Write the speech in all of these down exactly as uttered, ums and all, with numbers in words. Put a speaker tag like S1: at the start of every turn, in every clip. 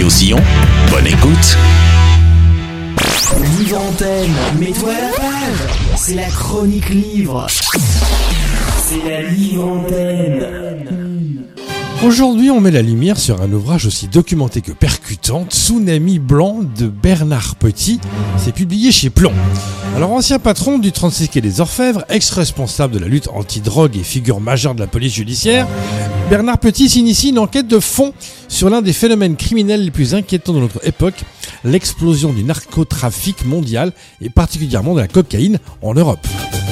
S1: Radio Sillon, bonne écoute.
S2: Livre Antenne, mets-toi à la page. C'est la chronique livre. C'est la Livre Antenne.
S3: Aujourd'hui, on met la lumière sur un ouvrage aussi documenté que percutant, Tsunami Blanc de Bernard Petit. C'est publié chez Plomb. Alors, ancien patron du trente-six quai des Orfèvres, ex-responsable de la lutte anti-drogue et figure majeure de la police judiciaire, Bernard Petit s'initie une enquête de fond sur l'un des phénomènes criminels les plus inquiétants de notre époque, l'explosion du narcotrafic mondial et particulièrement de la cocaïne en Europe.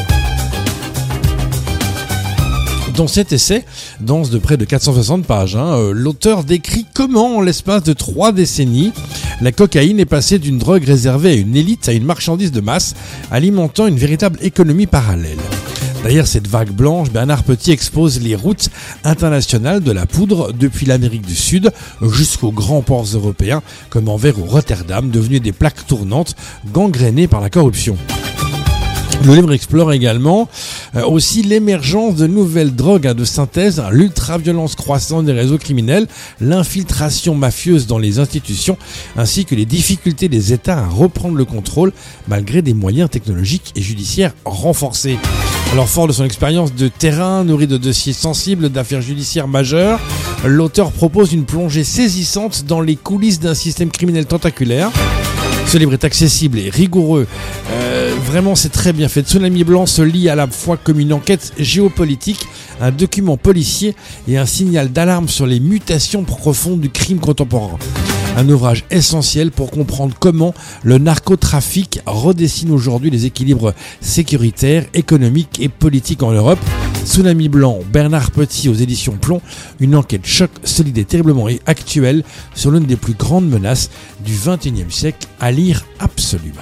S3: Dans cet essai, dense de près de quatre cent soixante pages, hein, euh, l'auteur décrit comment, en l'espace de trois décennies, la cocaïne est passée d'une drogue réservée à une élite à une marchandise de masse, alimentant une véritable économie parallèle. Derrière cette vague blanche, Bernard Petit expose les routes internationales de la poudre depuis l'Amérique du Sud jusqu'aux grands ports européens comme Anvers ou Rotterdam, devenus des plaques tournantes gangrénées par la corruption. Le livre explore également euh, aussi l'émergence de nouvelles drogues hein, de synthèse, l'ultraviolence croissante des réseaux criminels, l'infiltration mafieuse dans les institutions, ainsi que les difficultés des États à reprendre le contrôle malgré des moyens technologiques et judiciaires renforcés. Alors, fort de son expérience de terrain, nourri de dossiers sensibles, d'affaires judiciaires majeures, l'auteur propose une plongée saisissante dans les coulisses d'un système criminel tentaculaire. Ce livre est accessible et rigoureux. Euh, vraiment, c'est très bien fait. Tsunami Blanc se lit à la fois comme une enquête géopolitique, un document policier et un signal d'alarme sur les mutations profondes du crime contemporain. Un ouvrage essentiel pour comprendre comment le narcotrafic redessine aujourd'hui les équilibres sécuritaires, économiques et politiques en Europe. Tsunami Blanc, Bernard Petit aux éditions Plomb, une enquête choc, solide et terriblement actuelle sur l'une des plus grandes menaces du vingt et unième siècle, à lire absolument.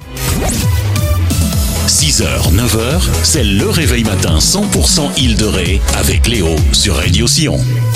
S1: six heures, neuf heures, c'est le réveil matin cent pour cent Île de Ré avec Léo sur Radio Sillon.